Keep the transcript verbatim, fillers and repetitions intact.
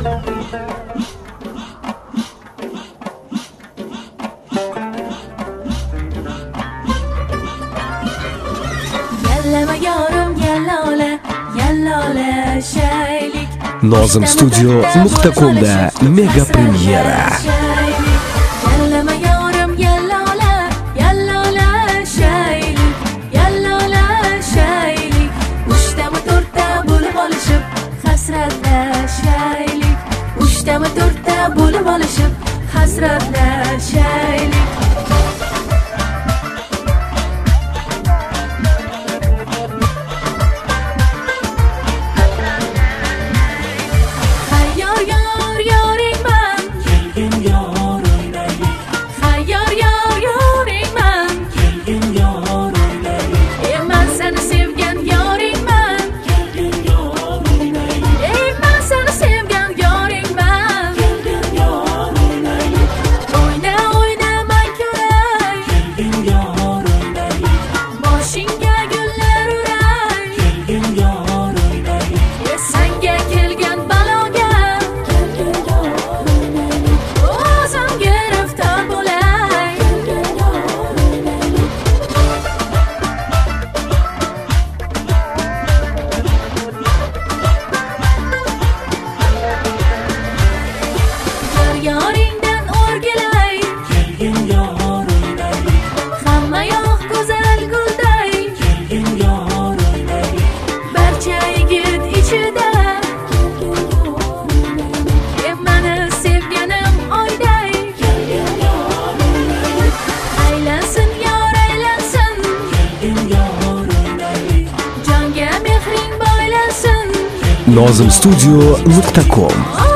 Nozim studio nuqta com'da mega premyera. Uchtami to'rtta bo'lib olishib hasratlashaylik. Hayyor yor yoringman, kelgin yor o'ynaylik. Hayyor yor yoringman, kelgin yor o'ynaylik. E men seni sevgan yoringman, kelgin yor o'ynaylik. E men seni sevgan yoringman, kelgin yor o'ynaylik. O'yna o'yna men ko'ray, kelgin yor o'ynaylik. Boshingga gullar uray, kelgin yor o'ynaylik. E senga kelgan baloga, kelgin yor o'ynaylik. O'zim giriftor bo'lay, kelgin yor o'ynaylik. Yor yoringdan o'rgilay, kelgin yor o'ynaylik. Hamma yoq go'zal gulday, kelgin yor o'ynaylik. Barcha yigit ichida, kelgin yor o'ynaylik. E meni sevganim oyday, kelgin yor o'ynaylik. Aylansin yor aylansin, kelgin yor o'ynaylik. Jonga mehring boylansin, Nozim studio nuqta com